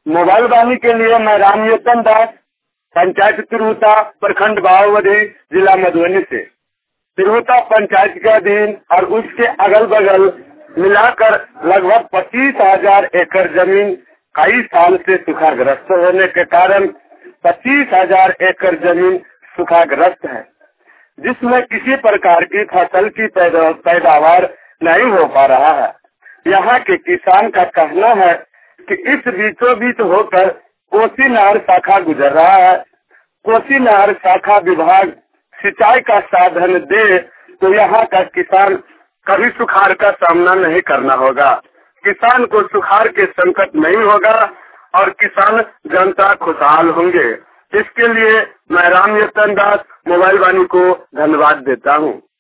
Mobile वाणी के लिए मैं रामयतन दास, पंचायत तिरहुता, प्रखंड बाहुबली, जिला मधुबनी से। तिरहुता पंचायत के अधीन और उसके अगल बगल मिलाकर लगभग 25,000 एकड़ जमीन कई साल से सूखाग्रस्त होने के कारण 25,000 एकड़ जमीन सूखाग्रस्त है, जिसमें किसी प्रकार की फसल की पैदावार नहीं हो पा रहा है। यहाँ के किसान का कहना है कि इस बीचों बीच होकर कोसी नहर शाखा गुजर रहा है। कोसी नहर शाखा विभाग सिंचाई का साधन दे तो यहाँ का किसान कभी सुखाड़ का सामना नहीं करना होगा। किसान को सुखाड़ के संकट नहीं होगा और किसान जनता खुशहाल होंगे। इसके लिए मैं रामयतन दास मोबाइल वाणी को धन्यवाद देता हूँ।